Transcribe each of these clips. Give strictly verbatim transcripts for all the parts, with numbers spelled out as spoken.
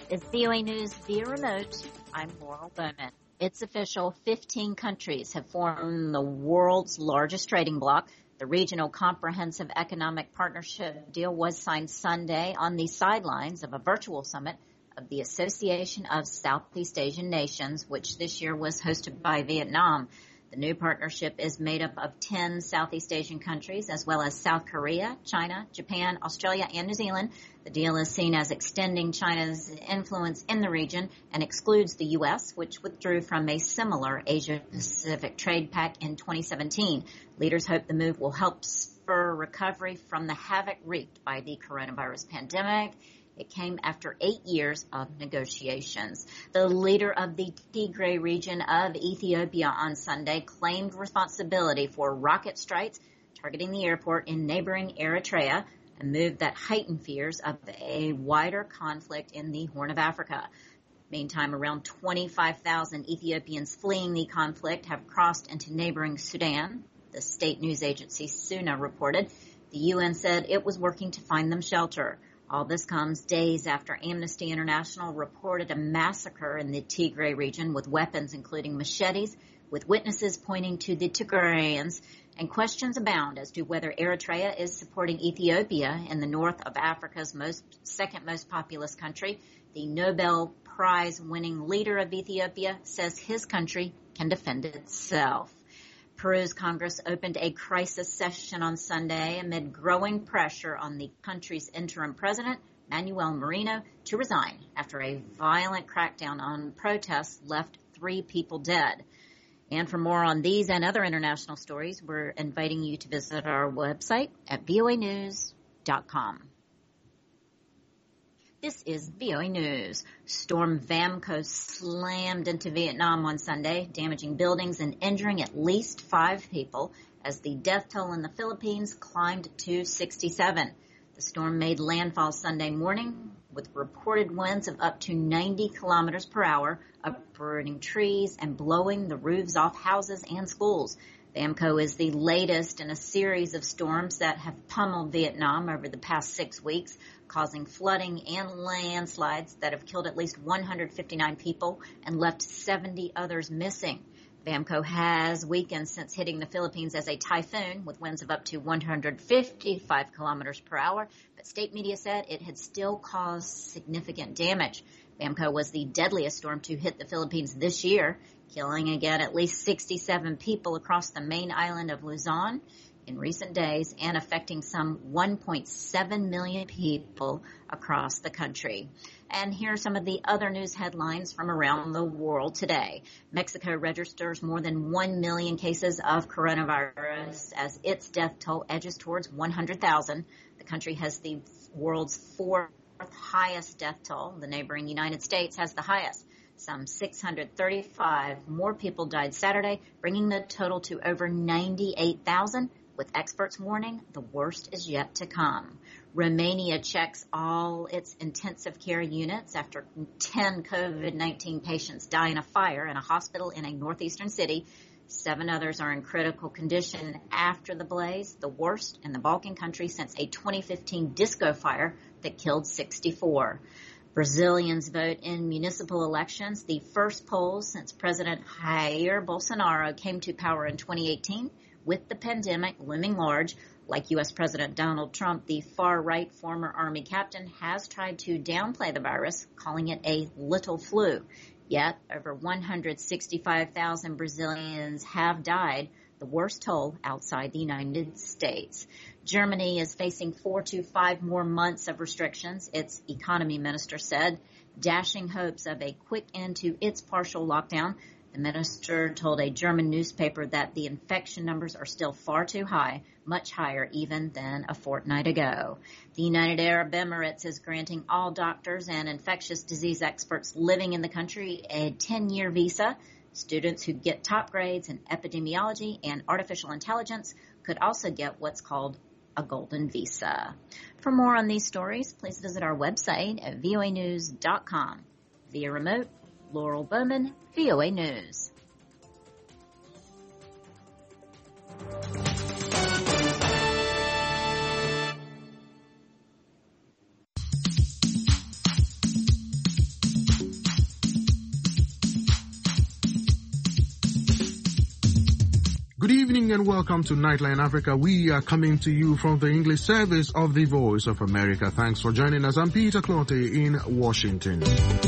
It's V O A News via remote. I'm Laurel Bowman. It's official. fifteen countries have formed the world's largest trading bloc. The Regional Comprehensive Economic Partnership deal was signed Sunday on the sidelines of a virtual summit of the Association of Southeast Asian Nations, which this year was hosted by Vietnam. The new partnership is made up of ten Southeast Asian countries, as well as South Korea, China, Japan, Australia, and New Zealand. The deal is seen as extending China's influence in the region and excludes the U S, which withdrew from a similar Asia-Pacific trade pact in twenty seventeen. Leaders hope the move will help spur recovery from the havoc wreaked by the coronavirus pandemic. It came after eight years of negotiations. The leader of the Tigray region of Ethiopia on Sunday claimed responsibility for rocket strikes targeting the airport in neighboring Eritrea, a move that heightened fears of a wider conflict in the Horn of Africa. Meantime, around twenty-five thousand Ethiopians fleeing the conflict have crossed into neighboring Sudan. The state news agency SUNA reported. The U N said it was working to find them shelter. All this comes days after Amnesty International reported a massacre in the Tigray region with weapons including machetes, with witnesses pointing to the Tigrayans, and questions abound as to whether Eritrea is supporting Ethiopia in the north of Africa's most second most populous country. The Nobel Prize-winning leader of Ethiopia says his country can defend itself. Peru's Congress opened a crisis session on Sunday amid growing pressure on the country's interim president, Manuel Merino, to resign after a violent crackdown on protests left three people dead. And for more on these and other international stories, we're inviting you to visit our website at V O A news dot com. This is V O A News. Storm Vamco slammed into Vietnam on Sunday, damaging buildings and injuring at least five people as the death toll in the Philippines climbed to sixty-seven. The storm made landfall Sunday morning with reported winds of up to ninety kilometers per hour, uprooting trees and blowing the roofs off houses and schools. Vamco is the latest in a series of storms that have pummeled Vietnam over the past six weeks, causing flooding and landslides that have killed at least one hundred fifty-nine people and left seventy others missing. Vamco has weakened since hitting the Philippines as a typhoon with winds of up to one hundred fifty-five kilometers per hour, but state media said it had still caused significant damage. Vamco was the deadliest storm to hit the Philippines this year, killing again at least sixty-seven people across the main island of Luzon in recent days and affecting some one point seven million people across the country. And here are some of the other news headlines from around the world today. Mexico registers more than one million cases of coronavirus as its death toll edges towards one hundred thousand. The country has the world's fourth highest death toll. The neighboring United States has the highest. Some six hundred thirty-five more people died Saturday, bringing the total to over ninety-eight thousand, with experts warning the worst is yet to come. Romania checks all its intensive care units after ten COVID nineteen patients die in a fire in a hospital in a northeastern city. Seven others are in critical condition after the blaze, the worst in the Balkan country since a twenty fifteen disco fire that killed sixty-four. Brazilians vote in municipal elections, the first polls since President Jair Bolsonaro came to power in twenty eighteen, with the pandemic looming large. Like U S President Donald Trump, the far-right former Army captain has tried to downplay the virus, calling it a little flu. Yet, over one hundred sixty-five thousand Brazilians have died, the worst toll outside the United States. Germany is facing four to five more months of restrictions, its economy minister said, dashing hopes of a quick end to its partial lockdown. The minister told a German newspaper that the infection numbers are still far too high, much higher even than a fortnight ago. The United Arab Emirates is granting all doctors and infectious disease experts living in the country a ten-year visa. Students who get top grades in epidemiology and artificial intelligence could also get what's called a golden visa. For more on these stories, please visit our website at V O A news dot com. Via remote, Laurel Bowman, V O A News. Good evening and welcome to Nightline Africa. We are coming to you from the English service of the Voice of America. Thanks for joining us. I'm Peter Clotte in Washington.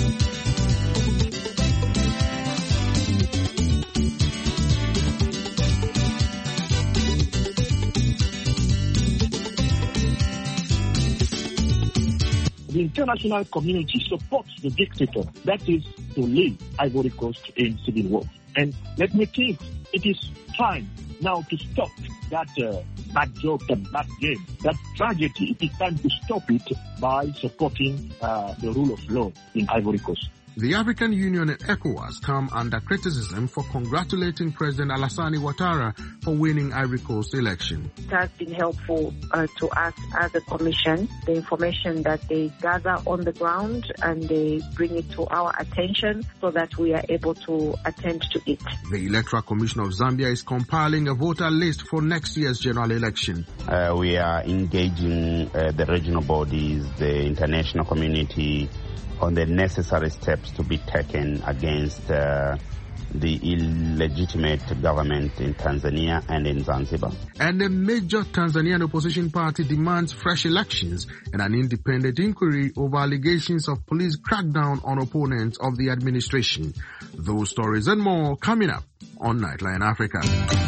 The international community supports the dictator, that is, to lead Ivory Coast in civil war. And let me think, it is time now to stop that uh, bad joke, that bad game, that tragedy. It is time to stop it by supporting uh, the rule of law in Ivory Coast. The African Union and ECOWAS come under criticism for congratulating President Alassane Ouattara for winning Ivory Coast election. It has been helpful uh, to us as a commission, the information that they gather on the ground and they bring it to our attention so that we are able to attend to it. The Electoral Commission of Zambia is compiling a voter list for next year's general election. Uh, we are engaging uh, the regional bodies, the international community, on the necessary steps to be taken against uh, the illegitimate government in Tanzania and in Zanzibar. And a major Tanzanian opposition party demands fresh elections and an independent inquiry over allegations of police crackdown on opponents of the administration. Those stories and more coming up on Nightline Africa.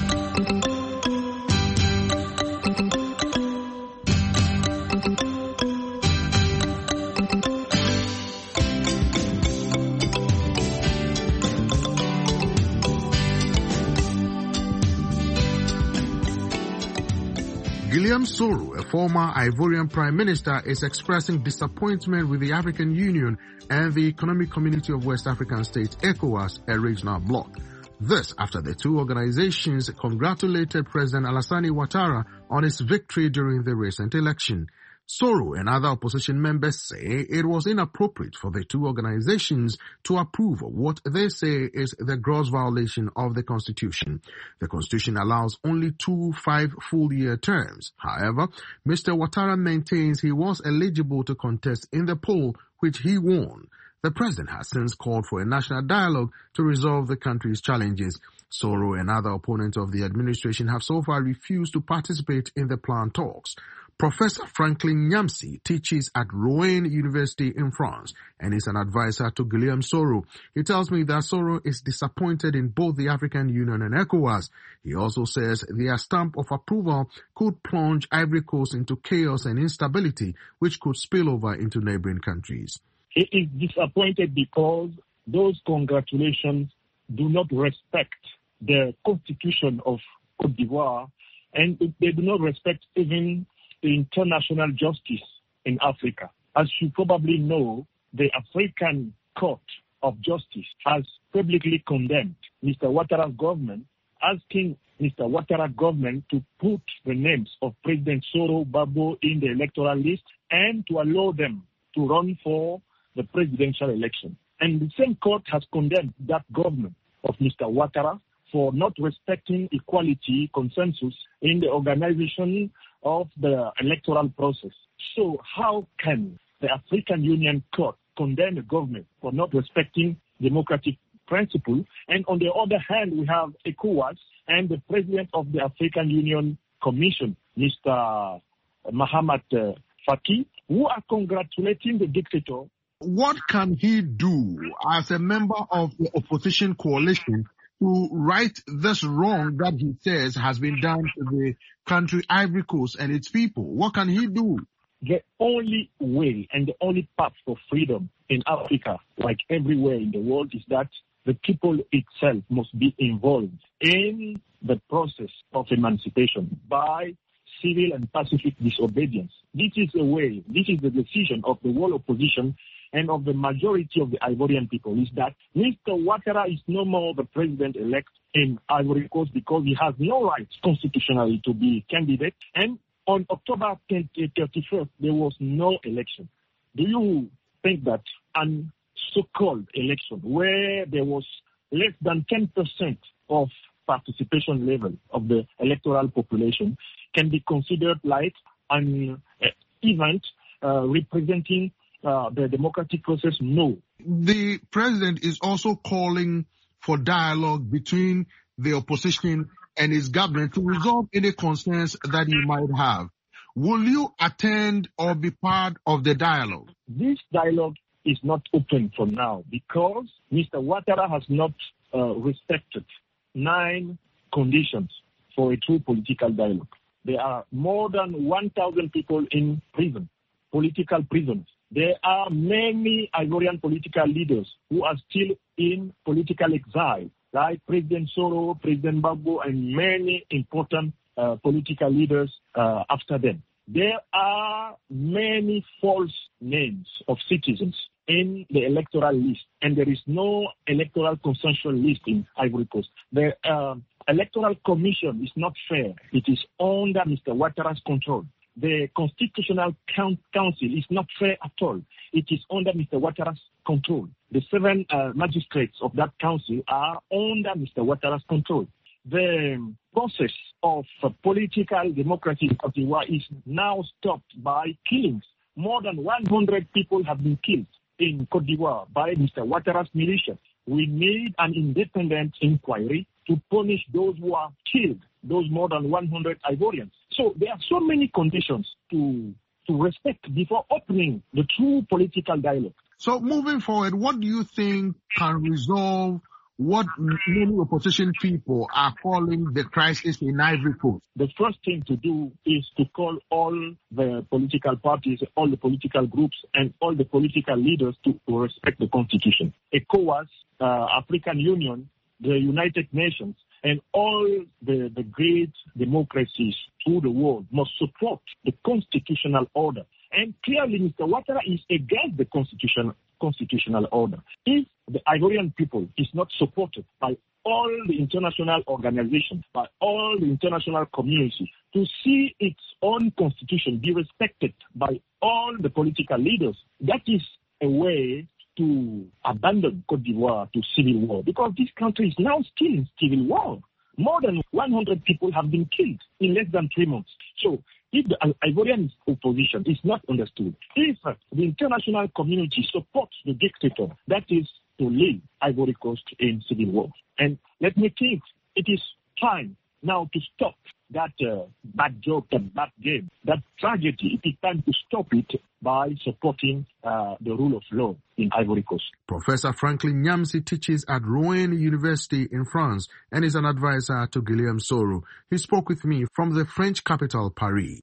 Guillaume Soro, a former Ivorian Prime Minister, is expressing disappointment with the African Union and the Economic Community of West African States, ECOWAS, a regional bloc. This after the two organizations congratulated President Alassane Ouattara on his victory during the recent election. Soro and other opposition members say it was inappropriate for the two organizations to approve of what they say is the gross violation of the Constitution. The Constitution allows only two five full-year terms. However, Mister Ouattara maintains he was eligible to contest in the poll, which he won. The president has since called for a national dialogue to resolve the country's challenges. Soro and other opponents of the administration have so far refused to participate in the planned talks. Professor Franklin Nyamsi teaches at Rouen University in France and is an advisor to Guillaume Soro. He tells me that Soro is disappointed in both the African Union and ECOWAS. He also says their stamp of approval could plunge Ivory Coast into chaos and instability, which could spill over into neighboring countries. He is disappointed because those congratulations do not respect the constitution of Côte d'Ivoire, and they do not respect even the international justice in Africa. As you probably know, the African Court of Justice has publicly condemned Mister Ouattara's government, asking Mister Ouattara's government to put the names of President Soro Gbagbo in the electoral list and to allow them to run for the presidential election. And the same court has condemned that government of Mister Ouattara for not respecting equality consensus in the organization of the electoral process. So how can the African Union Court condemn a government for not respecting democratic principles? And on the other hand, we have ECOWAS and the president of the African Union Commission, Mister Mahamat Faki, who are congratulating the dictator. What can he do as a member of the opposition coalition to right this wrong that he says has been done to the country Ivory Coast and its people? What can he do? The only way and the only path for freedom in Africa, like everywhere in the world, is that the people itself must be involved in the process of emancipation by civil and pacific disobedience. This is the way, this is the decision of the whole opposition and of the majority of the Ivorian people, is that Mister Ouattara is no more the president-elect in Ivory Coast because he has no right constitutionally to be candidate. And on October thirty-first, there was no election. Do you think that an so-called election where there was less than ten percent of participation level of the electoral population can be considered like an uh, event uh, representing Uh, the democratic process? No. The president is also calling for dialogue between the opposition and its government to resolve any concerns that you might have. Will you attend or be part of the dialogue? This dialogue is not open for now because Mister Ouattara has not uh, respected nine conditions for a true political dialogue. There are more than one thousand people in prison, political prisoners. There are many Ivorian political leaders who are still in political exile, like President Soro, President Gbagbo, and many important uh, political leaders uh, after them. There are many false names of citizens in the electoral list, and there is no electoral consensual list in Ivory Coast. The uh, Electoral Commission is not fair. It is under Mister Ouattara's control. The Constitutional Council is not fair at all. It is under Mister Ouattara's control. The seven uh, magistrates of that council are under Mister Ouattara's control. The process of uh, political democracy in Côte d'Ivoire is now stopped by killings. More than one hundred people have been killed in Côte d'Ivoire by Mister Ouattara's militia. We need an independent inquiry to punish those who are killed, those more than one hundred Ivorians. So there are so many conditions to to respect before opening the true political dialogue. So moving forward, what do you think can resolve what many opposition people are calling the crisis in Ivory Coast? The first thing to do is to call all the political parties, all the political groups, and all the political leaders to, to respect the Constitution. ECOWAS, uh, African Union, the United Nations, and all the, the great democracies through the world must support the constitutional order. And clearly, Mister Ouattara is against the constitutional constitutional order. If the Ivorian people is not supported by all the international organizations, by all the international community, to see its own constitution be respected by all the political leaders, that is a way to abandon Côte d'Ivoire to civil war, because this country is now still in civil war. More than one hundred people have been killed in less than three months. So if the Ivorian opposition is not understood, if uh, the international community supports the dictator, that is to leave Ivory Coast in civil war. And let me think, it is time now to stop that uh, bad joke, that bad game, that tragedy. It is time to stop it by supporting uh, the rule of law in Ivory Coast. Professor Franklin Nyamsi teaches at Rouen University in France and is an advisor to Guillaume Soro. He spoke with me from the French capital, Paris.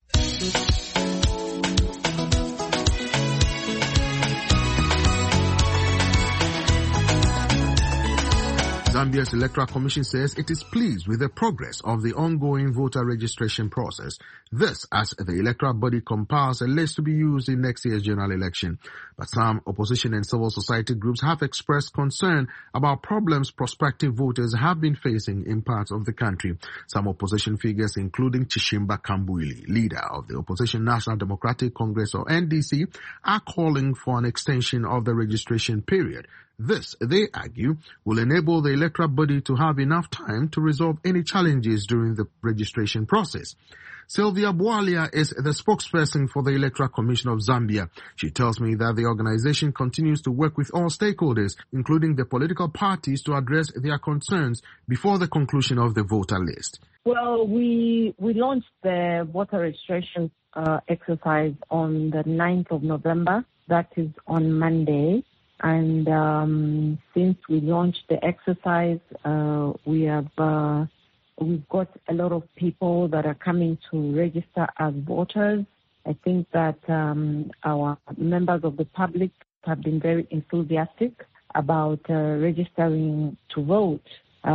Zambia's Electoral Commission says it is pleased with the progress of the ongoing voter registration process. This as the electoral body compiles a list to be used in next year's general election. But some opposition and civil society groups have expressed concern about problems prospective voters have been facing in parts of the country. Some opposition figures, including Chishimba Kambuili, leader of the Opposition National Democratic Congress or N D C, are calling for an extension of the registration period. This, they argue, will enable the electoral body to have enough time to resolve any challenges during the registration process. Sylvia Bwalia is the spokesperson for the Electoral Commission of Zambia. She tells me that the organization continues to work with all stakeholders, including the political parties, to address their concerns before the conclusion of the voter list. Well, we we launched the voter registration uh, exercise on the ninth of November. That is on Monday. And um, since we launched the exercise, uh, we have uh, we've got a lot of people that are coming to register as voters. I think that um, our members of the public have been very enthusiastic about uh, registering to vote.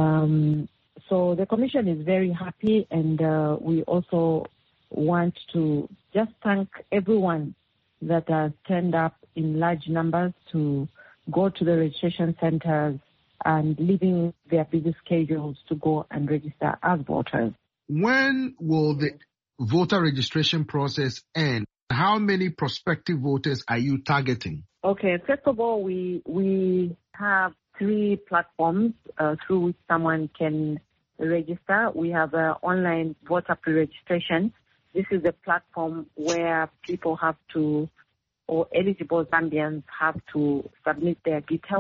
Um, so the Commission is very happy, and uh, we also want to just thank everyone that has turned up in large numbers to go to the registration centers and leaving their busy schedules to go and register as voters. When will the voter registration process end? How many prospective voters are you targeting? Okay, first of all, we we have three platforms uh, through which someone can register. We have an online voter pre-registration. This is a platform where people have to, or eligible Zambians have to submit their details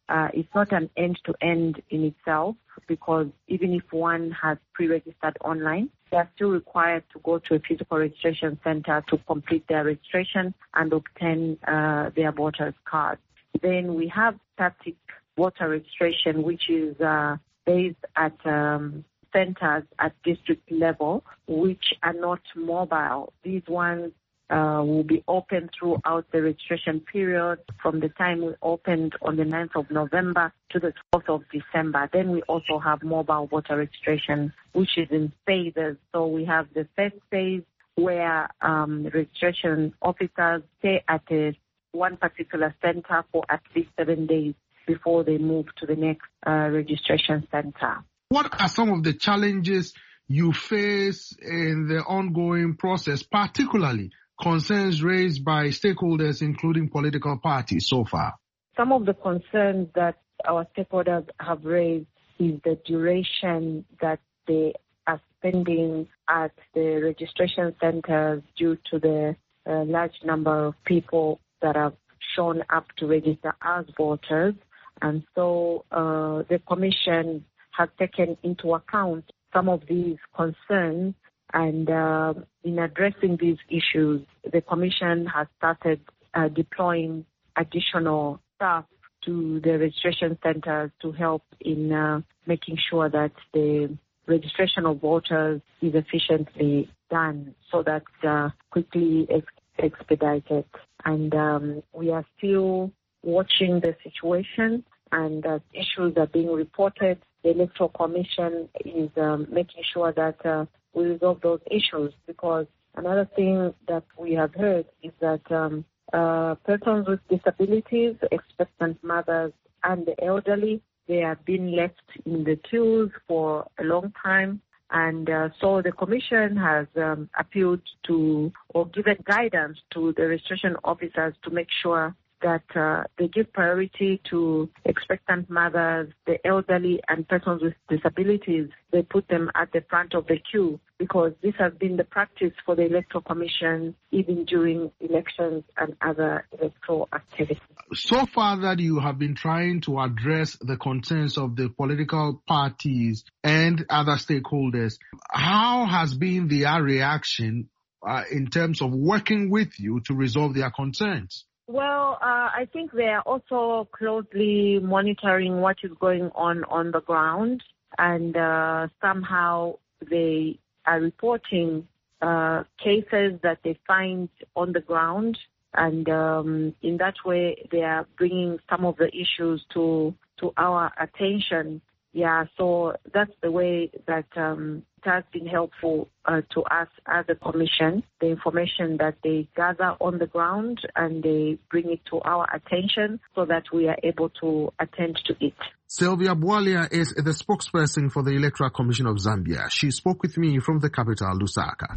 uh, it's not an end-to-end in itself, because even if one has pre-registered online, they are still required to go to a physical registration center to complete their registration and obtain uh, their voter's card. Then we have static voter registration, which is uh, based at um, centers at district level, which are not mobile. These ones uh, will be open throughout the registration period from the time we opened on the ninth of November to the twelfth of December. Then we also have mobile voter registration, which is in phases. So we have the first phase where um, registration officers stay at a, one particular center for at least seven days before they move to the next uh, registration center. What are some of the challenges you face in the ongoing process, particularly concerns raised by stakeholders, including political parties so far? Some of the concerns that our stakeholders have raised is the duration that they are spending at the registration centers due to the uh, large number of people that have shown up to register as voters. And so uh, the Commission has taken into account some of these concerns, and uh, in addressing these issues, the Commission has started uh, deploying additional staff to the registration centers to help in uh, making sure that the registration of voters is efficiently done, so that uh, quickly ex- expedited. And um, we are still watching the situation, and as issues are being reported, the Electoral Commission is um, making sure that uh, we resolve those issues, because another thing that we have heard is that um, uh, persons with disabilities, expectant mothers, and the elderly, they have been left in the queues for a long time. And uh, so the Commission has um, appealed to or given guidance to the registration officers to make sure that uh, they give priority to expectant mothers, the elderly, and persons with disabilities. They put them at the front of the queue, because this has been the practice for the Electoral Commission even during elections and other electoral activities. So far that you have been trying to address the concerns of the political parties and other stakeholders, how has been their reaction uh, in terms of working with you to resolve their concerns? Well, uh, I think they are also closely monitoring what is going on on the ground, and uh, somehow they are reporting uh, cases that they find on the ground, and um, in that way they are bringing some of the issues to to our attention. Yeah, so that's the way that um, it has been helpful uh, to us as a commission, the information that they gather on the ground, and they bring it to our attention so that we are able to attend to it. Sylvia Bwalia is the spokesperson for the Electoral Commission of Zambia. She spoke with me from the capital, Lusaka.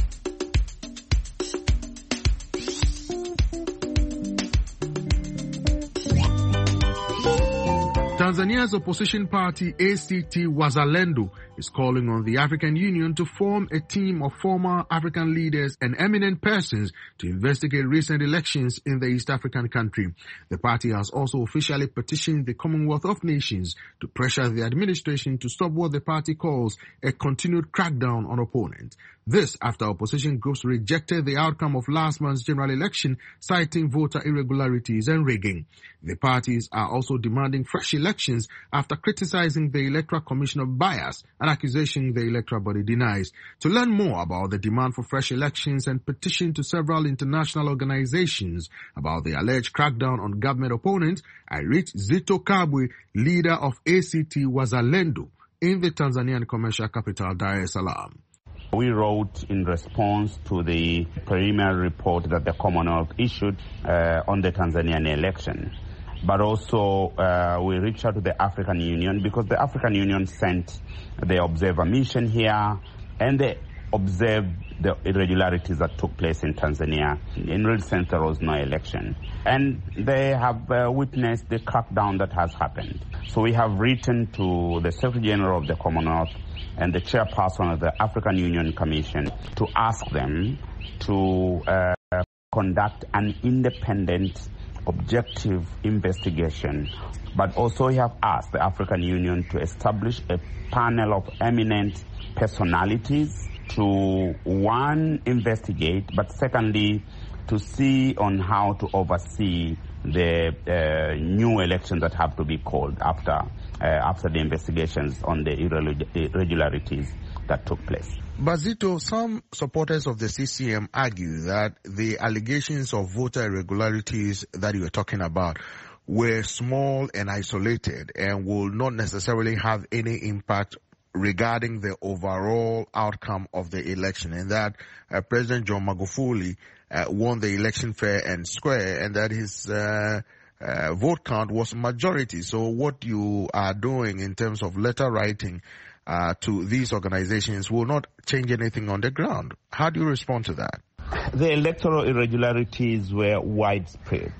Tanzania's opposition party A C T Wazalendo is calling on the African Union to form a team of former African leaders and eminent persons to investigate recent elections in the East African country. The party has also officially petitioned the Commonwealth of Nations to pressure the administration to stop what the party calls a continued crackdown on opponents. This after opposition groups rejected the outcome of last month's general election, citing voter irregularities and rigging. The parties are also demanding fresh elections after criticizing the Electoral Commission of bias, an accusation the electoral body denies. To learn more about the demand for fresh elections and petition to several international organizations about the alleged crackdown on government opponents, I reached Zito Kabwe, leader of A C T Wazalendo, in the Tanzanian commercial capital, Dar es Salaam. We wrote in response to the preliminary report that the Commonwealth issued uh, on the Tanzanian election. But also uh, we reached out to the African Union, because the African Union sent the observer mission here, and they observed the irregularities that took place in Tanzania. In real sense, there was no election. And they have uh, witnessed the crackdown that has happened. So we have written to the Secretary General of the Commonwealth and the chairperson of the African Union Commission to ask them to uh, conduct an independent objective investigation, but also we have asked the African Union to establish a panel of eminent personalities to, one, investigate, but secondly, to see on how to oversee the uh, new elections that have to be called after uh, after the investigations on the irregularities that took place. But Zito, some supporters of the C C M argue that the allegations of voter irregularities that you were talking about were small and isolated and will not necessarily have any impact regarding the overall outcome of the election, and that uh, President John Magufuli uh, won the election fair and square, and that his uh, uh, vote count was majority. So what you are doing in terms of letter writing uh, to these organizations will not change anything on the ground. How do you respond to that? The electoral irregularities were widespread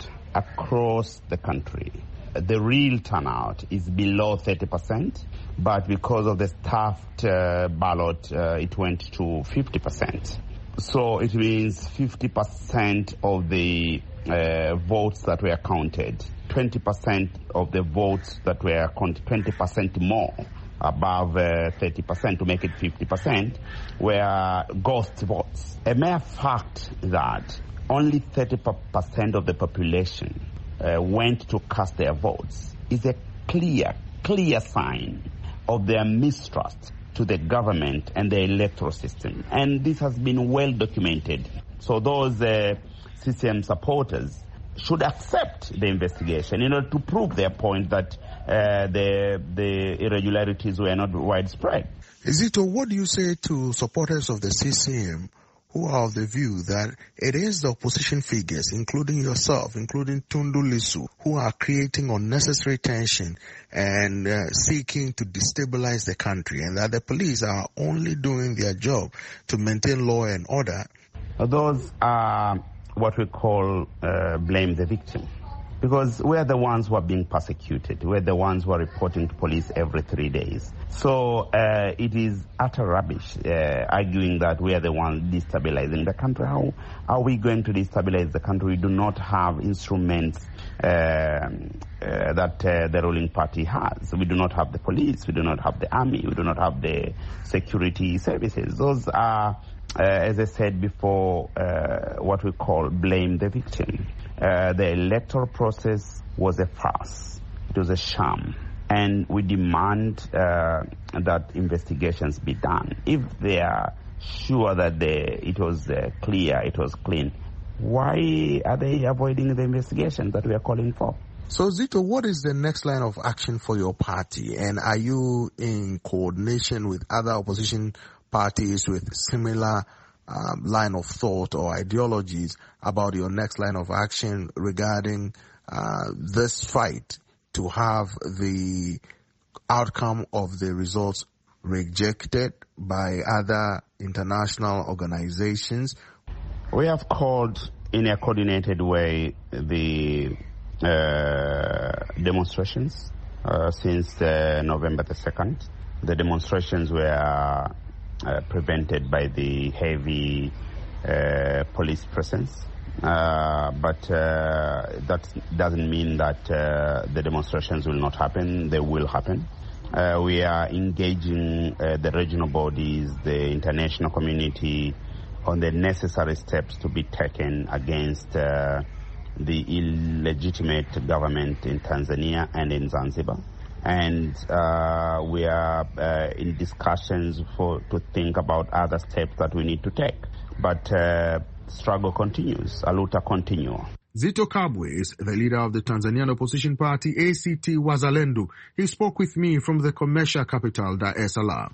across the country. The real turnout is below thirty percent, but because of the staffed uh, ballot, uh, it went to fifty percent. So it means fifty percent of the uh, votes that were counted, twenty percent of the votes that were counted, twenty percent more, above uh, thirty percent to make it fifty percent, were ghost votes. A mere fact that only thirty percent of the population uh, went to cast their votes is a clear, clear sign of their mistrust to the government and the electoral system. And this has been well documented. So those uh, C C M supporters should accept the investigation in order to prove their point that uh, the, the irregularities were not widespread. Zito, what do you say to supporters of the C C M who are of the view that it is the opposition figures, including yourself, including Tundu Lissu, who are creating unnecessary tension and uh, seeking to destabilize the country, and that the police are only doing their job to maintain law and order? Those are what we call uh, blame the victim. Because we're the ones who are being persecuted. We're the ones who are reporting to police every three days. So uh, it is utter rubbish uh, arguing that we are the ones destabilizing the country. How are we going to destabilize the country? We do not have instruments uh, uh, that uh, the ruling party has. We do not have the police. We do not have the army. We do not have the security services. Those are, uh, as I said before, uh, what we call blame the victim. Uh, the electoral process was a farce. It was a sham. And we demand uh, that investigations be done. If they are sure that the, it was uh, clear, it was clean, why are they avoiding the investigation that we are calling for? So, Zito, what is the next line of action for your party? And are you in coordination with other opposition parties with similar Um, line of thought or ideologies about your next line of action regarding uh, this fight to have the outcome of the results rejected by other international organizations? We have called in a coordinated way the uh, demonstrations uh, since uh, November the second. The demonstrations were Uh, prevented by the heavy uh, police presence. Uh, but uh, that doesn't mean that uh, the demonstrations will not happen. They will happen. Uh, we are engaging uh, the regional bodies, the international community on the necessary steps to be taken against uh, the illegitimate government in Tanzania and in Zanzibar. And uh, we are uh, in discussions for to think about other steps that we need to take. But uh, struggle continues. Aluta continua. Zito Kabwe is the leader of the Tanzanian opposition party A C T Wazalendo. He spoke with me from the commercial capital, Dar es Salaam.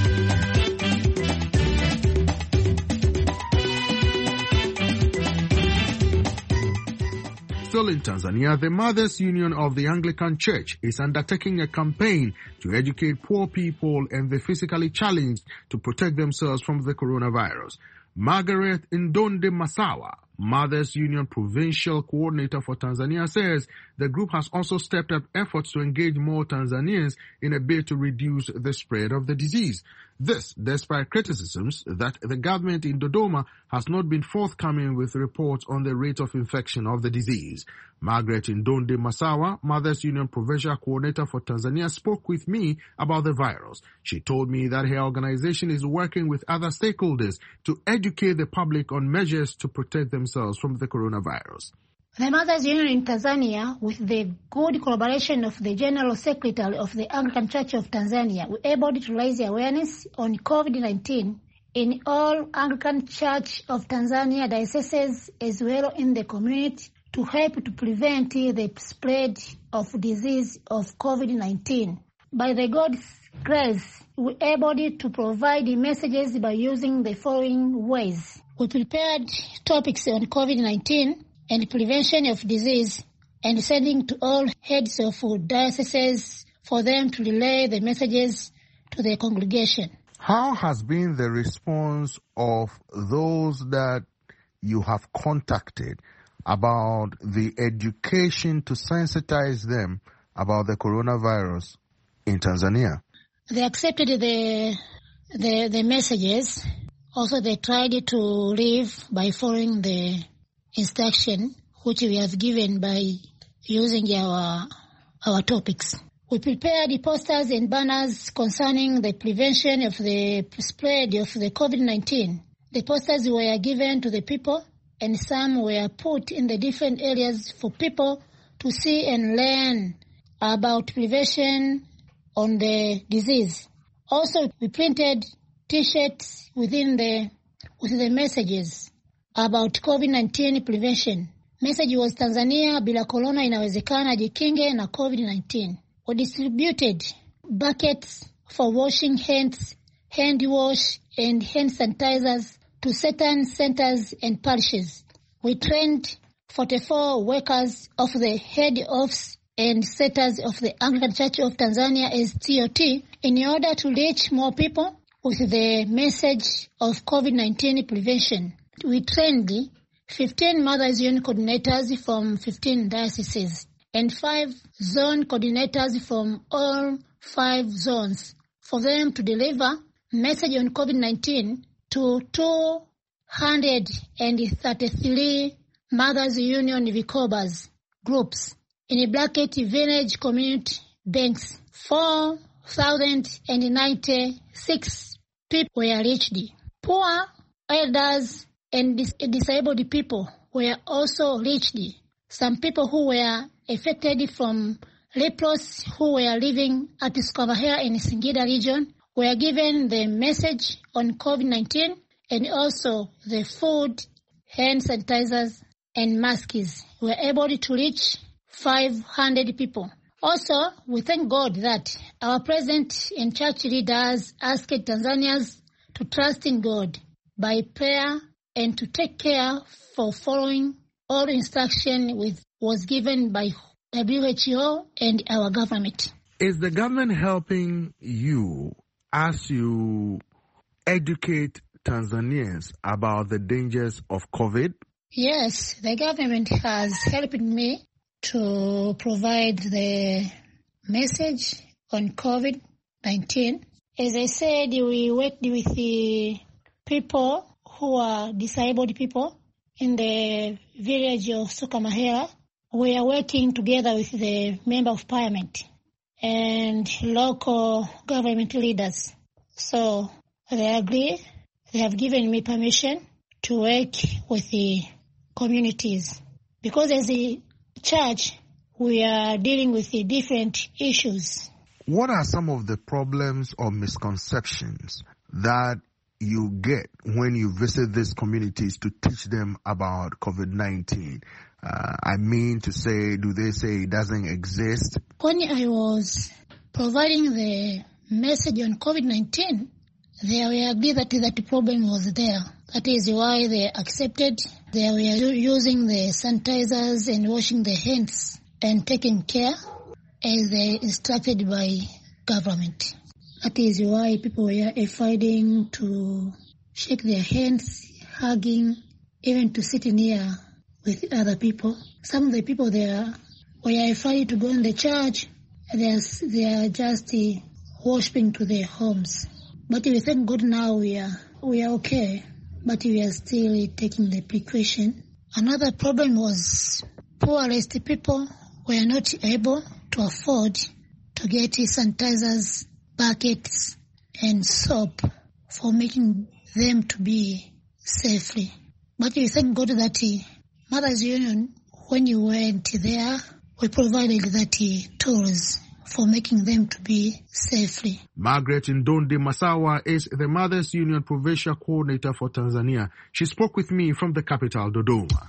Still in Tanzania, the Mothers Union of the Anglican Church is undertaking a campaign to educate poor people and the physically challenged to protect themselves from the coronavirus. Margaret Ndonde Masawa, Mothers Union Provincial Coordinator for Tanzania, says the group has also stepped up efforts to engage more Tanzanians in a bid to reduce the spread of the disease. This despite criticisms that the government in Dodoma has not been forthcoming with reports on the rate of infection of the disease. Margaret Ndonde Masawa, Mothers Union Provincial Coordinator for Tanzania, spoke with me about the virus. She told me that her organization is working with other stakeholders to educate the public on measures to protect themselves from the coronavirus. The Mothers Union in Tanzania, with the good collaboration of the General Secretary of the Anglican Church of Tanzania, were able to raise awareness on COVID nineteen in all Anglican Church of Tanzania dioceses as well in the community to help to prevent the spread of disease of COVID nineteen. By the God's grace, we were able to provide messages by using the following ways. We prepared topics on COVID nineteen and prevention of disease, and sending to all heads of dioceses for them to relay the messages to the congregation. How has been the response of those that you have contacted about the education to sensitize them about the coronavirus in Tanzania? They accepted the the, the messages. Also, they tried to live by following the instruction which we have given by using our our topics. We prepared posters and banners concerning the prevention of the spread of the COVID nineteen. The posters were given to the people, and some were put in the different areas for people to see and learn about prevention on the disease. Also, we printed T-shirts within the with the messages about COVID nineteen prevention. Message was Tanzania bila corona inawezekana, jikinge na COVID nineteen. We distributed buckets for washing hands, hand wash and hand sanitizers to certain centers and parishes. We trained forty-four workers of the head office and setters of the Anglican Church of Tanzania as T O T in order to reach more people with the message of COVID nineteen prevention. We trained fifteen Mothers Union coordinators from fifteen dioceses and five zone coordinators from all five zones for them to deliver message on COVID nineteen to two hundred thirty-three Mothers Union Vicobas groups in Blackett Village Community Banks. four thousand ninety-six people were reached. Poor elders and dis- disabled people were also reached. Some people who were affected from lepers who were living at Skwavahera in Singida region were given the message on COVID nineteen and also the food, hand sanitizers and masks. We were able to reach five hundred people. Also, we thank God that our president and church leaders asked Tanzanians to trust in God by prayer and to take care for following all instruction with was given by W H O and our government. Is the government helping you as you educate Tanzanians about the dangers of COVID? Yes, the government has helped me to provide the message on COVID nineteen. As I said, we worked with the people who are disabled people in the village of Sukamahera. We are working together with the Member of Parliament and local government leaders. So they agree. They have given me permission to work with the communities. Because as a church, we are dealing with the different issues. What are some of the problems or misconceptions that you get when you visit these communities to teach them about COVID nineteen? Uh, I mean to say, do they say it doesn't exist? When I was providing the message on COVID nineteen, they were agreed that that problem was there. That is why they accepted. They were using the sanitizers and washing their hands and taking care as they instructed by government. That is why people were afraid to shake their hands, hugging, even to sit near with other people. Some of the people there were afraid to go in the church. They are, they are just uh, worshiping to their homes. But we thank God now we are we are okay, but we are still taking the precaution. Another problem was poorest people were not able to afford to get sanitizers, buckets, and soap for making them to be safely. But we thank God that Mothers Union, when you went there, we provided that tools for making them to be safely. Margaret Ndondi Masawa is the Mothers Union Provincial Coordinator for Tanzania. She spoke with me from the capital, Dodoma.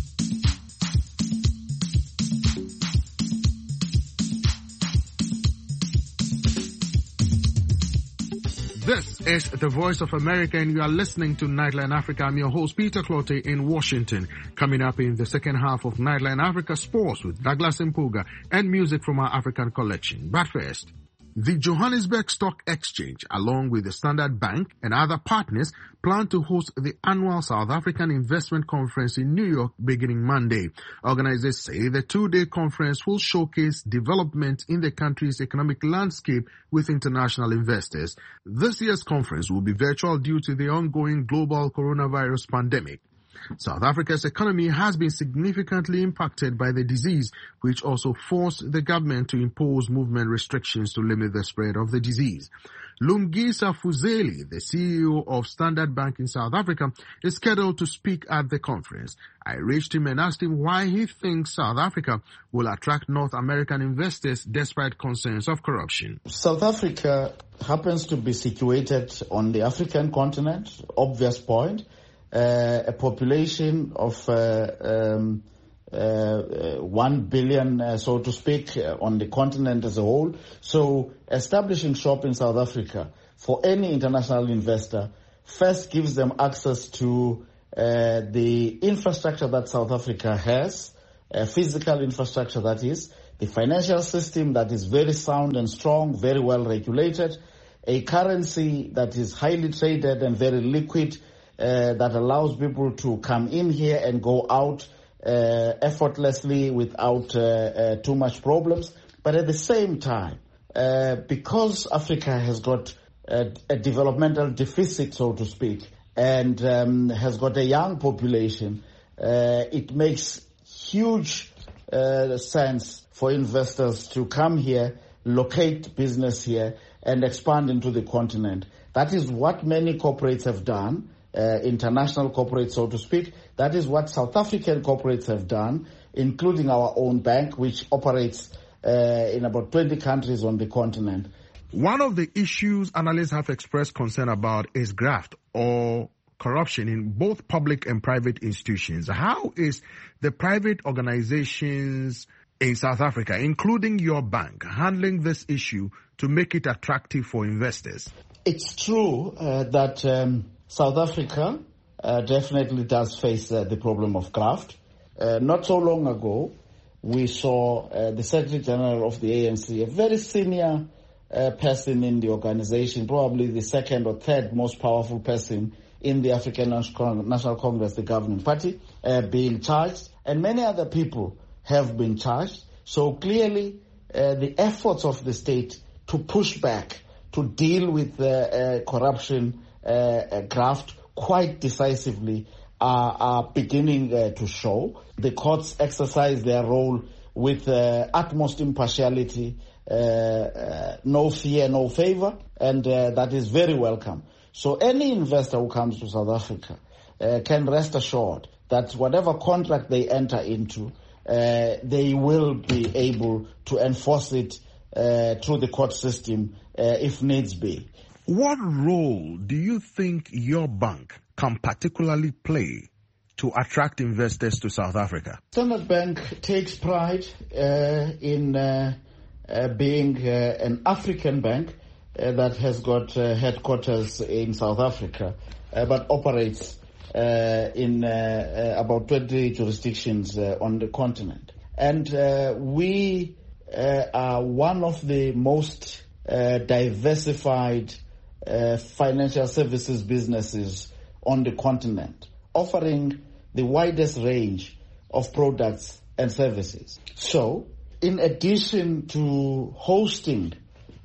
This is the Voice of America, and you are listening to Nightline Africa. I'm your host, Peter Clotte, in Washington. Coming up in the second half of Nightline Africa, sports with Douglas Mpuga and music from our African collection. But first, the Johannesburg Stock Exchange, along with the Standard Bank and other partners, plan to host the annual South African Investment Conference in New York beginning Monday. Organizers say the two-day conference will showcase development in the country's economic landscape with international investors. This year's conference will be virtual due to the ongoing global coronavirus pandemic. South Africa's economy has been significantly impacted by the disease, which also forced the government to impose movement restrictions to limit the spread of the disease. Lungisa Fuzeli, the C E O of Standard Bank in South Africa, is scheduled to speak at the conference. I reached him and asked him why he thinks South Africa will attract North American investors despite concerns of corruption. South Africa happens to be situated on the African continent, obvious point. Uh, a population of uh, um, uh, uh, one billion, uh, so to speak, uh, on the continent as a whole. So establishing shop in South Africa for any international investor first gives them access to uh, the infrastructure that South Africa has, uh, physical infrastructure that is, the financial system that is very sound and strong, very well regulated, a currency that is highly traded and very liquid, Uh, that allows people to come in here and go out uh, effortlessly without uh, uh, too much problems. But at the same time, uh, because Africa has got a, a developmental deficit, so to speak, and um, has got a young population, uh, it makes huge uh, sense for investors to come here, locate business here, and expand into the continent. That is what many corporates have done. Uh, international corporates, so to speak. That is what South African corporates have done, including our own bank, which operates uh, in about twenty countries on the continent. One of the issues analysts have expressed concern about is graft or corruption in both public and private institutions. How is the private organizations in South Africa, including your bank, handling this issue to make it attractive for investors? It's true uh, that Um, South Africa uh, definitely does face uh, the problem of graft. Uh, not so long ago, we saw uh, the Secretary General of the A N C, a very senior uh, person in the organization, probably the second or third most powerful person in the African National Congress, the governing party, uh, being charged, and many other people have been charged. So clearly, uh, the efforts of the state to push back, to deal with uh, uh, corruption, Uh, uh, graft quite decisively are, are beginning uh, to show. The courts exercise their role with uh, utmost impartiality, uh, uh, no fear, no favor, and uh, that is very welcome. So any investor who comes to South Africa uh, can rest assured that whatever contract they enter into, uh, they will be able to enforce it uh, through the court system uh, if needs be. What role do you think your bank can particularly play to attract investors to South Africa? Standard Bank takes pride uh, in uh, uh, being uh, an African bank uh, that has got uh, headquarters in South Africa, uh, but operates uh, in uh, uh, about twenty jurisdictions uh, on the continent. And uh, we uh, are one of the most uh, diversified Uh, financial services businesses on the continent, offering the widest range of products and services. So, in addition to hosting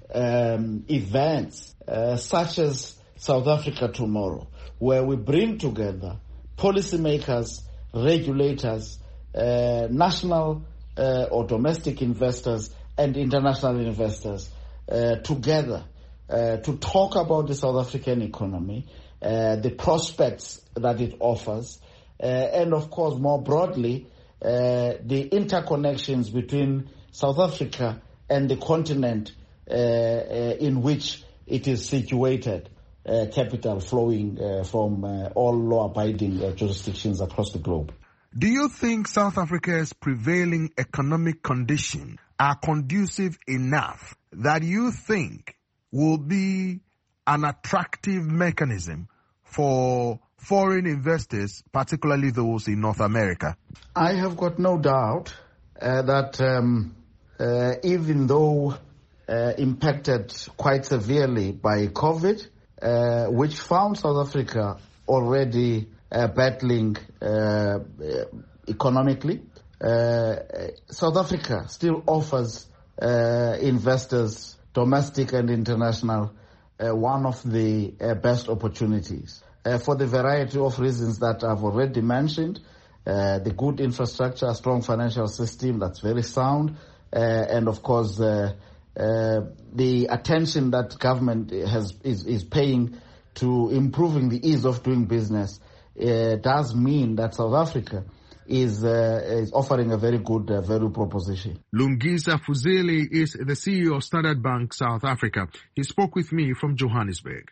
um, events uh, such as South Africa Tomorrow, where we bring together policymakers, regulators, uh, national uh, or domestic investors and international investors uh, together uh, to talk about the South African economy, uh, the prospects that it offers, uh, and of course more broadly uh, the interconnections between South Africa and the continent uh, uh, in which it is situated, uh, capital flowing uh, from uh, all law-abiding uh, jurisdictions across the globe. Do you think South Africa's prevailing economic conditions are conducive enough that you think will be an attractive mechanism for foreign investors, particularly those in North America? I have got no doubt uh, that um, uh, even though uh, impacted quite severely by COVID, uh, which found South Africa already Uh, battling uh, economically, uh, South Africa still offers uh, investors, domestic and international, uh, one of the uh, best opportunities uh, for the variety of reasons that I've already mentioned. Uh, the good infrastructure, a strong financial system that's very sound, uh, and of course uh, uh, the attention that government has is, is paying to improving the ease of doing business. Uh, does mean that South Africa is uh, is offering a very good uh, value proposition. Lungisa Fuzile is the C E O of Standard Bank South Africa. He spoke with me from Johannesburg.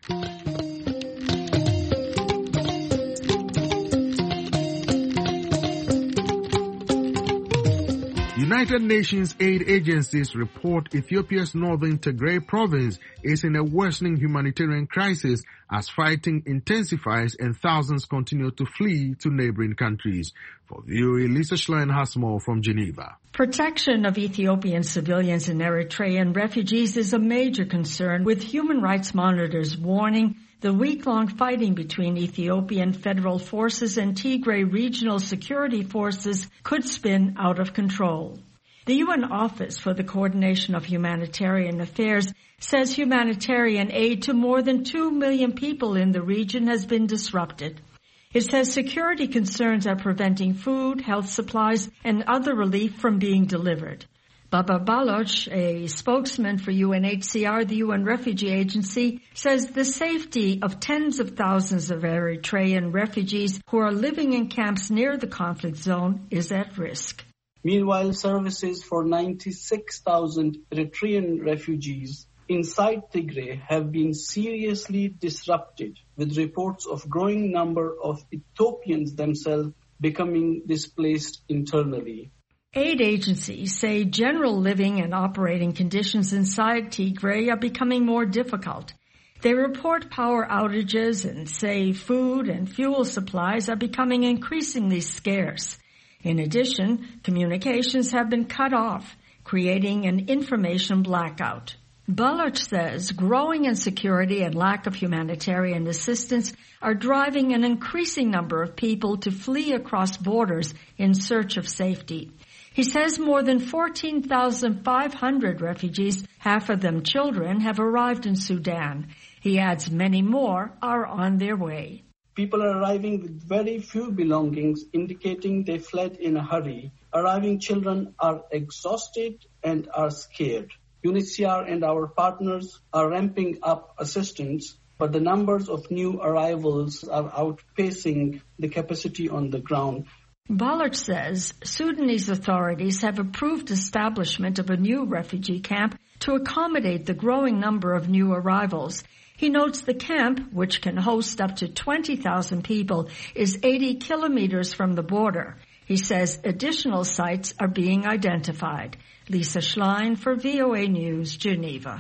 United Nations aid agencies report Ethiopia's northern Tigray province is in a worsening humanitarian crisis as fighting intensifies and thousands continue to flee to neighboring countries. For V O A, Lisa Schlein has more from Geneva. Protection of Ethiopian civilians and Eritrean refugees is a major concern, with human rights monitors warning the week-long fighting between Ethiopian federal forces and Tigray regional security forces could spin out of control. The U N Office for the Coordination of Humanitarian Affairs says humanitarian aid to more than two million people in the region has been disrupted. It says security concerns are preventing food, health supplies, and other relief from being delivered. Baba Baloch, a spokesman for U N H C R, the U N Refugee Agency, says the safety of tens of thousands of Eritrean refugees who are living in camps near the conflict zone is at risk. Meanwhile, services for ninety-six thousand Eritrean refugees inside Tigray have been seriously disrupted, with reports of growing number of Ethiopians themselves becoming displaced internally. Aid agencies say general living and operating conditions inside Tigray are becoming more difficult. They report power outages and say food and fuel supplies are becoming increasingly scarce. In addition, communications have been cut off, creating an information blackout. Baloch says growing insecurity and lack of humanitarian assistance are driving an increasing number of people to flee across borders in search of safety. He says more than fourteen thousand five hundred refugees, half of them children, have arrived in Sudan. He adds many more are on their way. People are arriving with very few belongings, indicating they fled in a hurry. Arriving children are exhausted and are scared. U N H C R and our partners are ramping up assistance, but the numbers of new arrivals are outpacing the capacity on the ground. Baloch says Sudanese authorities have approved establishment of a new refugee camp to accommodate the growing number of new arrivals. He notes the camp, which can host up to twenty thousand people, is eighty kilometers from the border. He says additional sites are being identified. Lisa Schlein for V O A News, Geneva.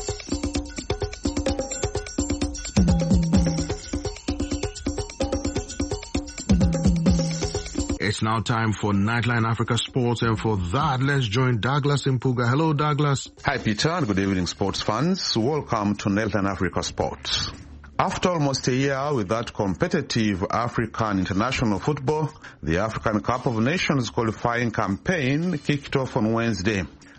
It's now time for Nightline Africa Sports, and for that, let's join Douglas Mpuga. Hello, Douglas. Hi, Peter, and good evening, sports fans. Welcome to Nightline Africa Sports. After almost a year without competitive African international football, the African Cup of Nations qualifying campaign kicked off on Wednesday.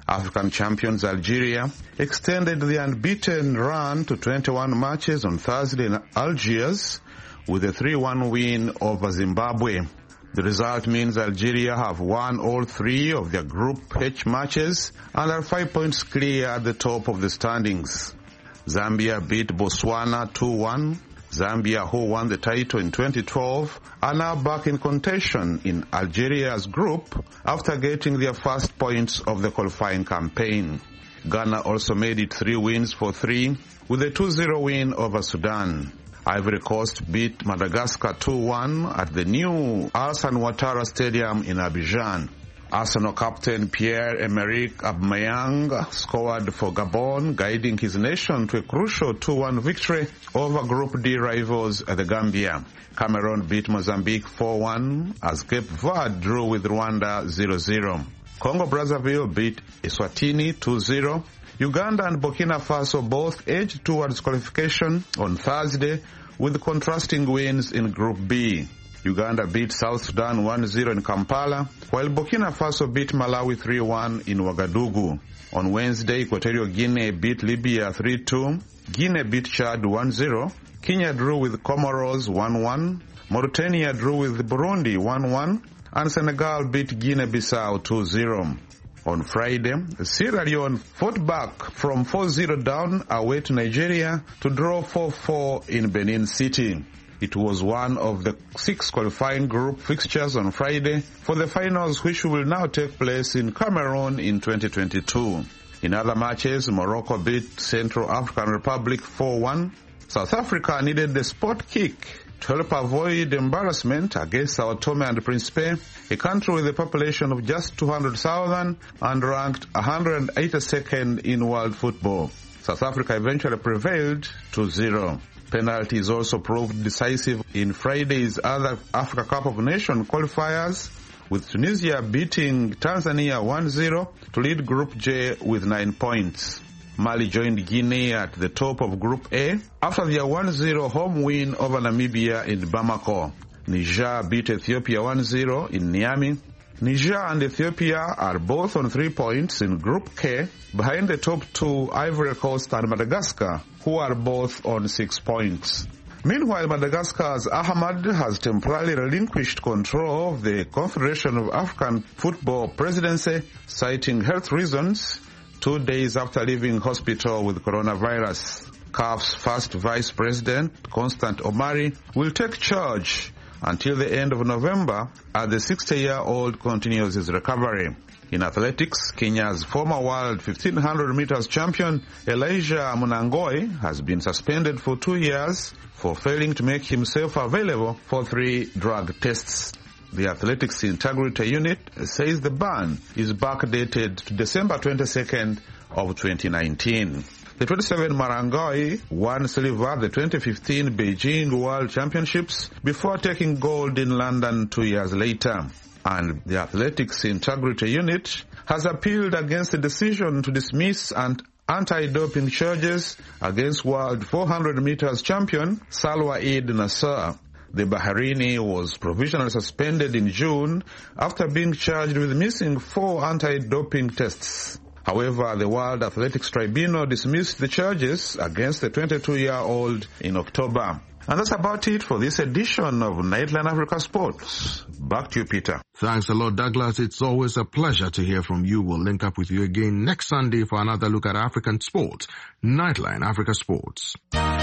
African champions Algeria extended the unbeaten run to twenty-one matches on Thursday in Algiers with a three one win over Zimbabwe. The result means Algeria have won all three of their Group H matches and are five points clear at the top of the standings. Zambia beat Botswana two one. Zambia, who won the title in twenty twelve, are now back in contention in Algeria's group after getting their first points of the qualifying campaign. Ghana also made it three wins for three with a two zero win over Sudan. Ivory Coast beat Madagascar two one at the new Alassane Ouattara Stadium in Abidjan. Arsenal captain Pierre-Emerick Aubameyang scored for Gabon, guiding his nation to a crucial two one victory over Group D rivals the Gambia. Cameroon beat Mozambique four one as Cape Verde drew with Rwanda zero zero. Congo-Brazzaville beat Eswatini two zero. Uganda and Burkina Faso both edged towards qualification on Thursday with contrasting wins in Group B. Uganda beat South Sudan one zero in Kampala, while Burkina Faso beat Malawi three one in Ouagadougou. On Wednesday, Equatorial Guinea beat Libya three two, Guinea beat Chad one zero, Kenya drew with Comoros one one, Mauritania drew with Burundi one one, and Senegal beat Guinea-Bissau two zero. On Friday, Sierra Leone fought back from four zero down away to Nigeria to draw four four in Benin City. It was one of the six qualifying group fixtures on Friday for the finals, which will now take place in Cameroon in twenty twenty-two. In other matches, Morocco beat Central African Republic four one. South Africa needed the spot kick to help avoid embarrassment against Sao Tome and Principe, a country with a population of just two hundred thousand and ranked one hundred eighty-second in world football. South Africa eventually prevailed two zero. Penalties also proved decisive in Friday's other Africa Cup of Nations qualifiers, with Tunisia beating Tanzania one zero to lead Group J with nine points. Mali joined Guinea at the top of Group A after their one zero home win over Namibia in Bamako. Niger beat Ethiopia one zero in Niamey. Niger and Ethiopia are both on three points in Group K, behind the top two Ivory Coast and Madagascar, who are both on six points. Meanwhile, Madagascar's Ahmad has temporarily relinquished control of the Confederation of African Football presidency, citing health reasons, two days after leaving hospital with coronavirus. C A F's first vice president, Constant Omari, will take charge until the end of November as the sixty-year-old continues his recovery. In athletics, Kenya's former world fifteen hundred meters champion Elijah Munangoi has been suspended for two years for failing to make himself available for three drug tests. The Athletics Integrity Unit says the ban is backdated to December twenty-second of twenty nineteen. The twenty-seven Marangoi won silver at the twenty fifteen Beijing World Championships before taking gold in London two years later. And the Athletics Integrity Unit has appealed against the decision to dismiss and anti-doping charges against world four hundred meters champion Salwa Eid Nasser. The Bahraini was provisionally suspended in June after being charged with missing four anti-doping tests. However, the World Athletics Tribunal dismissed the charges against the twenty-two-year-old in October. And that's about it for this edition of Nightline Africa Sports. Back to you, Peter. Thanks a lot, Douglas. It's always a pleasure to hear from you. We'll link up with you again next Sunday for another look at African sports. Nightline Africa Sports.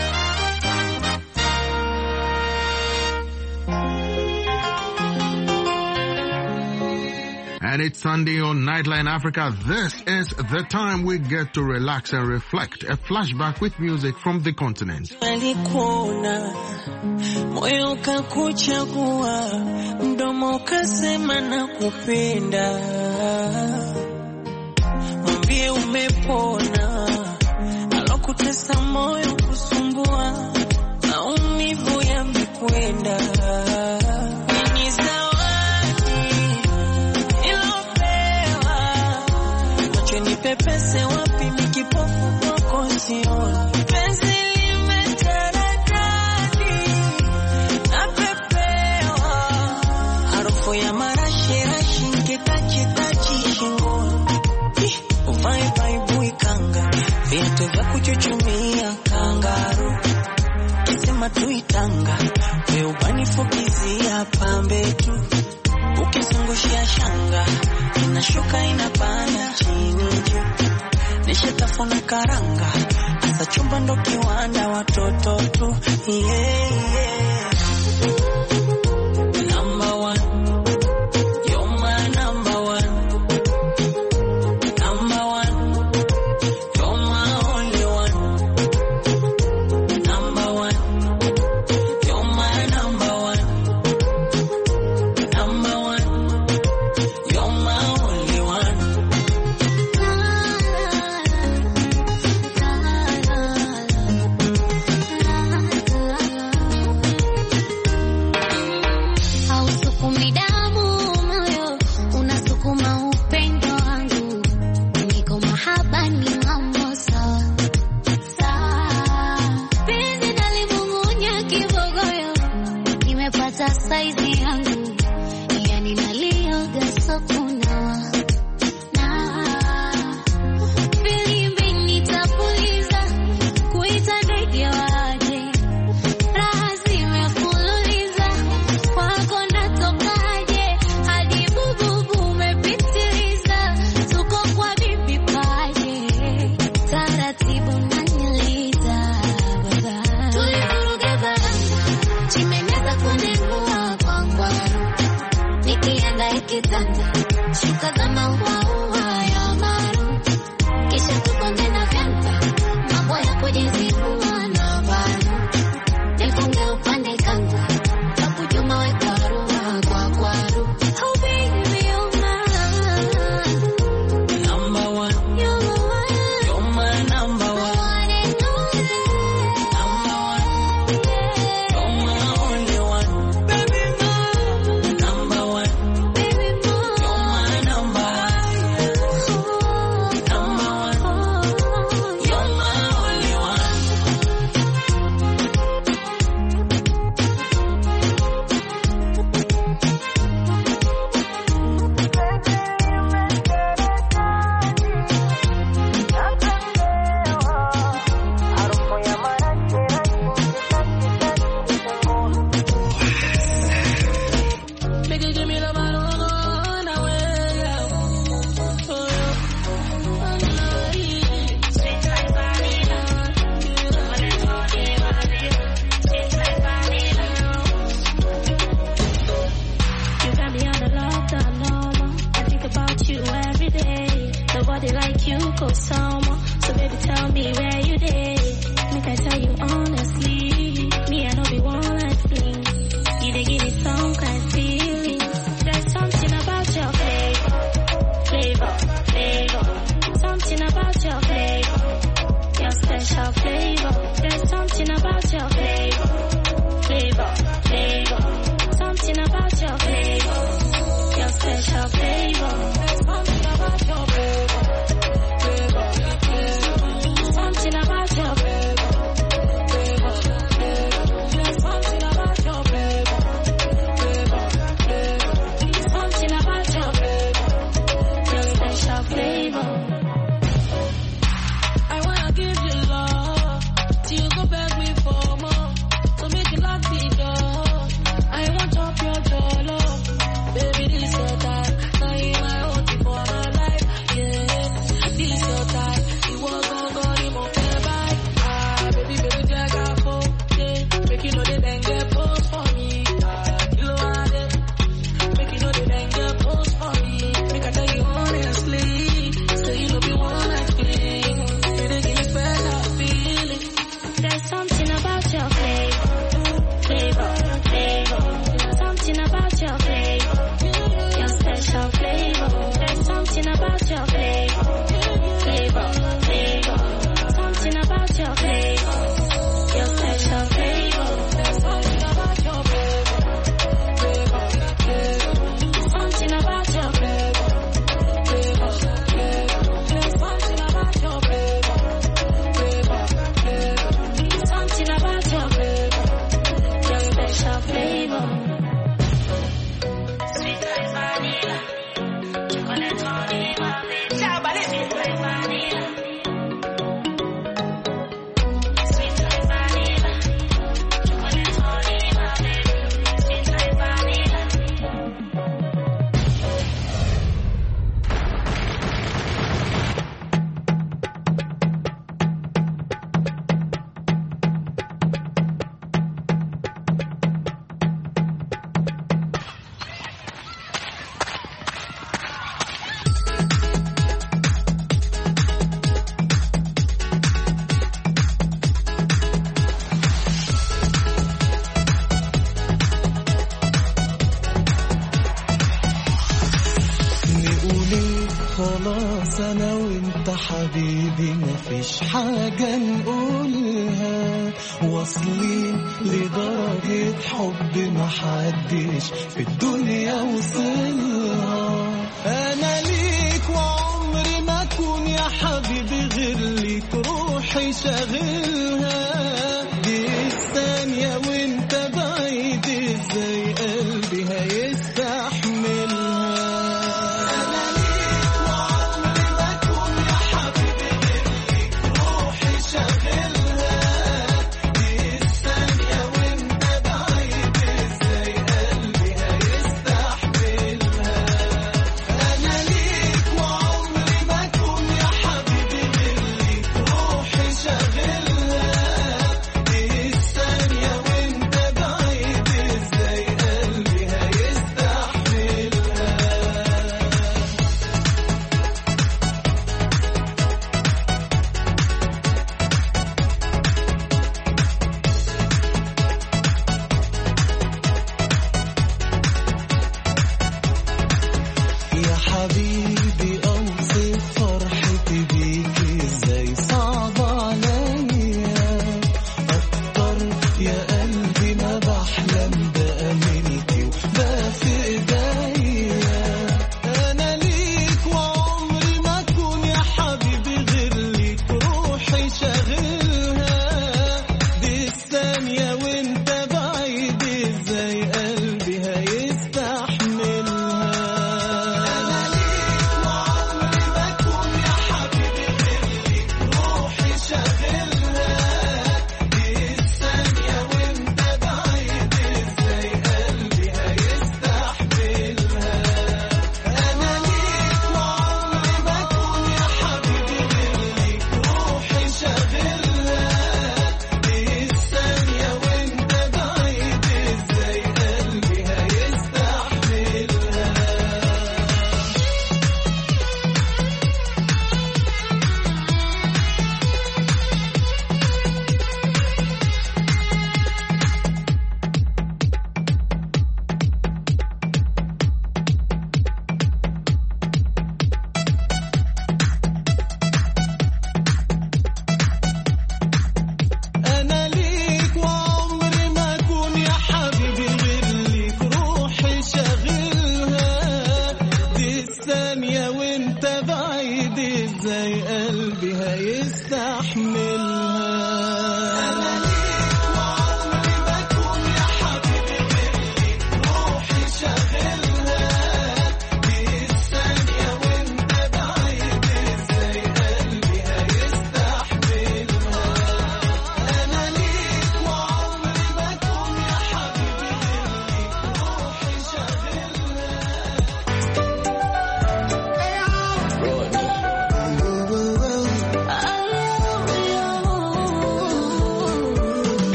And it's Sunday on Nightline Africa. This is the time we get to relax and reflect. A flashback with music from the continent. Moyo ukakuchagua, mdomo ukasema nakupenda. Mwambie umepona, alokutesa moyo kusumbua, maumivu yamekwenda. Ni zawadi nilopewa, macho nipepese wapi mikipofu kwako sioni. Penzi ya marashi rashi nkitachi tachi shingoni. viatu vya kuchuchumia kangaru, sema tuitanga, weubanifukizi pambe tu, ukizungushia shanga, inashuka inapanda chini juu, nishatafuna karanga, asa chumba ndo kiwanda watoto tu, yeah, yeah. Number one, you're my number one. Number one, you're my only one. Number one, you're my number one. Number one, you're my only one. Hausukumi damu moyo, unasukuma upendo wangu. Niko mahaba ni mambo sawa sawa. Penzi nalimung'unya kibogoyo, nimepata saizi yangu. Yani nalioga sokunawa na filimbi nitapuliza, kuita ndege waje. Raha zimefululiza, kwako natokaje? Hadi bububu umepitiliza, tuko kwa bibi paje. Taratibu naniliza baba, tulivuruge baranga, chimeneza kunenua kwa ngwaru. Nikienda ikitanda, shuka kama ua ya maru. Kisha tukonge na vyanta, mambo ya kujizibua na varu. Nifunge upande kanga, kakujuma we kwarua kwa kwaru. Oh baby, you're mine. Number one, You're the one. you're my number I one. want it all. Number one, you're my only one. Baby, no. Number one, Baby, more. you're my number one. Number one, you're my only one. Make it give me love, I don't go on away. Sweet like vanilla. Sweet like vanilla. You got me on the lockdown, no. I think about you every day. Nobody like you, go summer. So baby, tell me where you day. Make I tell you honestly, me I know be one like fling. You dey give me some kind of feelings. There's something about your flavor, flavor, flavor. Something about your flavor, your special flavor. There's something about your flavor, flavor, flavor. Something about your flavor, your special flavor. There's something about your flavor, flavor, flavor. Something about خلاص انا وانت حبيبي مفيش حاجة نقولها، واصلين لدرجة حب محدش في الدنيا وصلها. انا ليك وعمري ما اكون يا حبيبي غير ليك، روحي شاغلها دي الثانية وانت بعيد ازاي قلبي هيستحملها.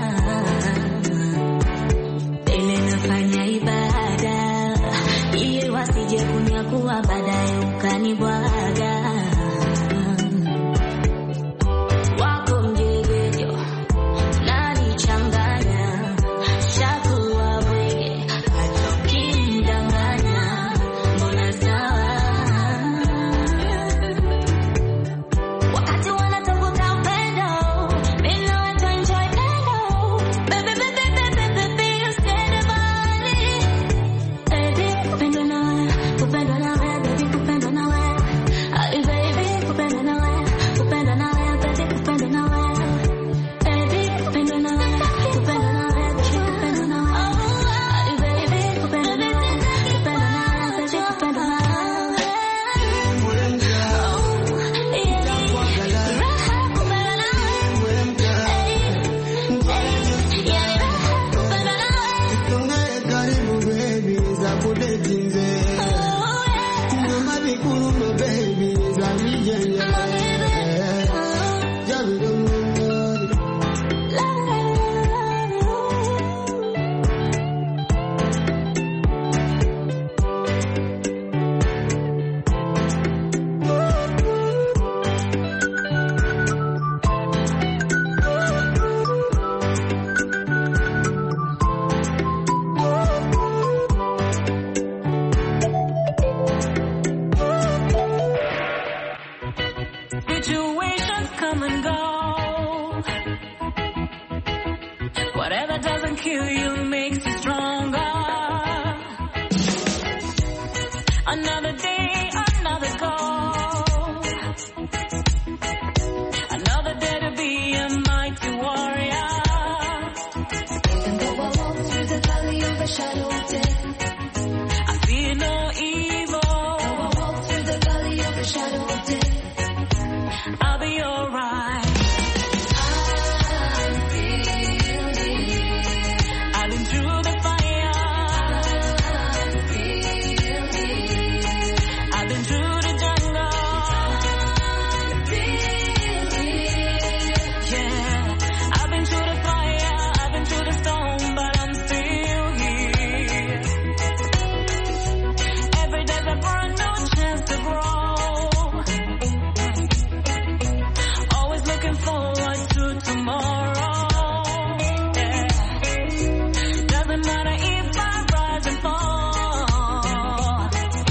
Ile nafanya ibada, iye wasije kunyakuwa baadaye ukanibwaga. Wako mjegejo nalichanganya, shakuwa bwege ukimdanganya, mbona sawa. Wakati wanatafuta upendo, mimi na wewe tuenjoy pendo. Baby, baby, baby, baby, baby, usiende mbali. Baby, kupendwa na wewe, kupendwa na wewe, baby, kupendwa na wewe. Ay, baby, kupendwa na wewe, kupendwa na wewe, baby, kupendwa na wewe. Baby, kupendwa na wewe, kupendwa na wewe, baby, kupendwa na wewe. Ay, baby, kupendwa na wewe, kupendwa na wewe, baby, kupendwa na wewe. Situations come and go. Whatever doesn't kill you makes you stronger. Another day, another goal. Another day to be a mighty warrior. Even though I walk through the valley of the shadow of death, I fear no evil. Though I walk through the valley of the shadow of death, I'll be alright. I've been through the fire. I've been through the jungle. Yeah, I've been through the fire. I've been through the storm, but I'm still here. Every day's a brand new chance to grow. Looking forward to tomorrow. Yeah. Doesn't matter if I rise and fall.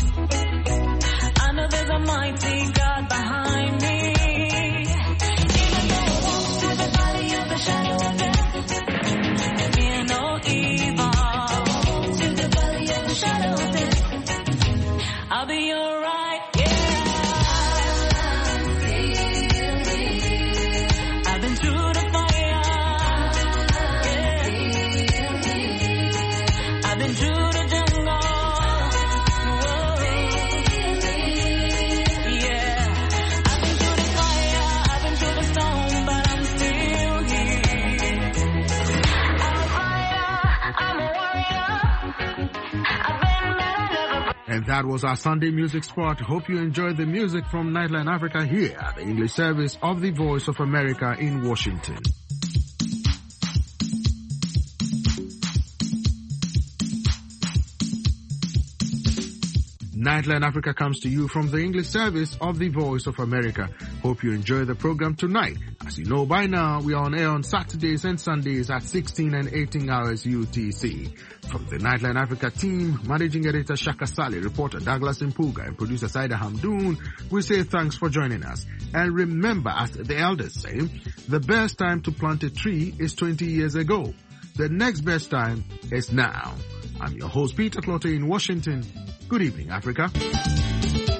I know there's a mighty God behind me. Even though I walk through the valley of the shadow of death, I fear no evil. Through the valley of the shadow of death, I'll be alright. Yeah. I've been through the fire. Yeah. I've been through the jungle. Whoa. Yeah. I've been through the fire. I've been through the storm, but I'm still here. I'm a fighter. I'm a warrior. I've been better, never. And that was our Sunday music spot. Hope you enjoyed the music from Nightline Africa here at the English service of the Voice of America in Washington. Nightline Africa comes to you from the English service of the Voice of America. Hope you enjoy the program tonight. As you know by now, we are on air on Saturdays and Sundays at sixteen and eighteen hours U T C. From the Nightline Africa team, Managing Editor Shaka Sali, reporter Douglas Impuga, and producer Saida Hamdoon, we say thanks for joining us. And remember, as the elders say, the best time to plant a tree is twenty years ago. The next best time is now. I'm your host, Peter Clotter in Washington. Good evening, Africa.